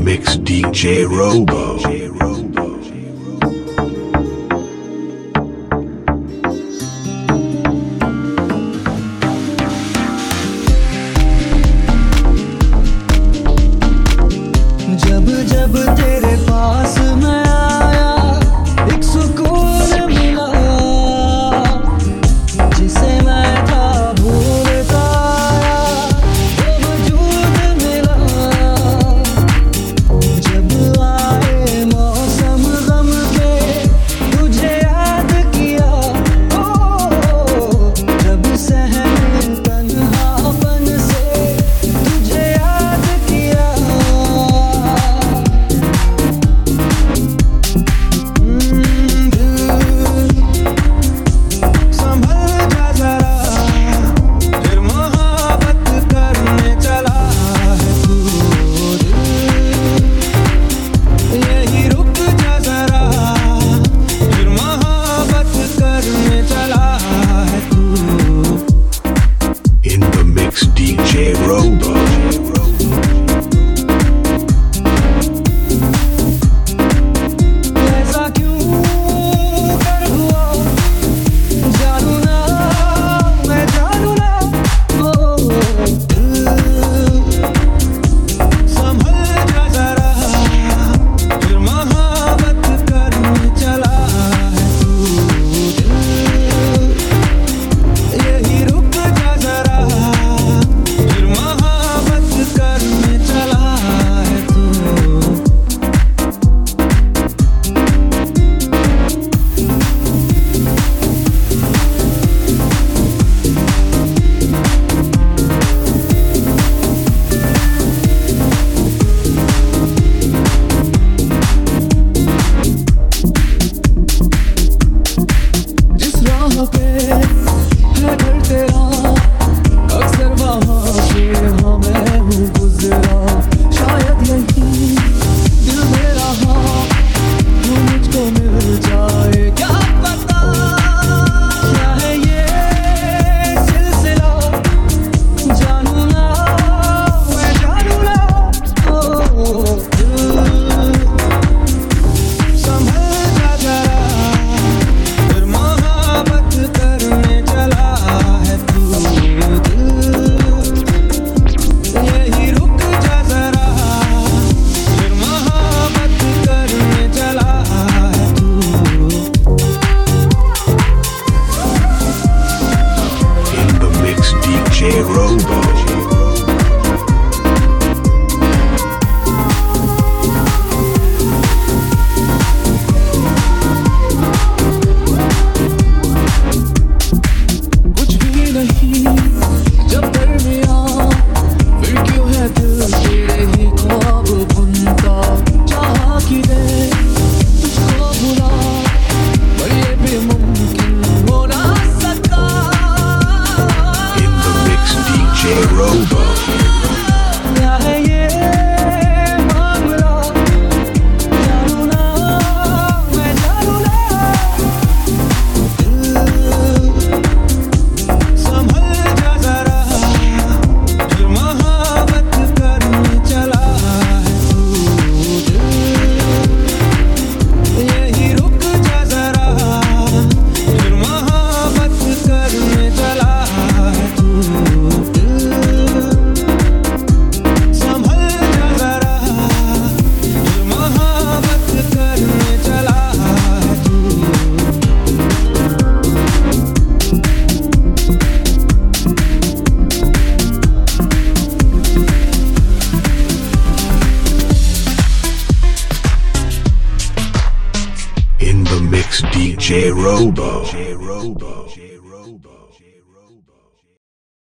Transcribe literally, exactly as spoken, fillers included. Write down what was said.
mix D J Robo. जब जब तेरे पास मैं आया एक सुकून मिला जिसे मैं था भूलता वो वजूद मिला। जब आए मौसम गम के तुझे याद किया, ओ जब सहमे तन्हापन से तुझे याद किया। In the mix D J Robo. In the mix D J Robo.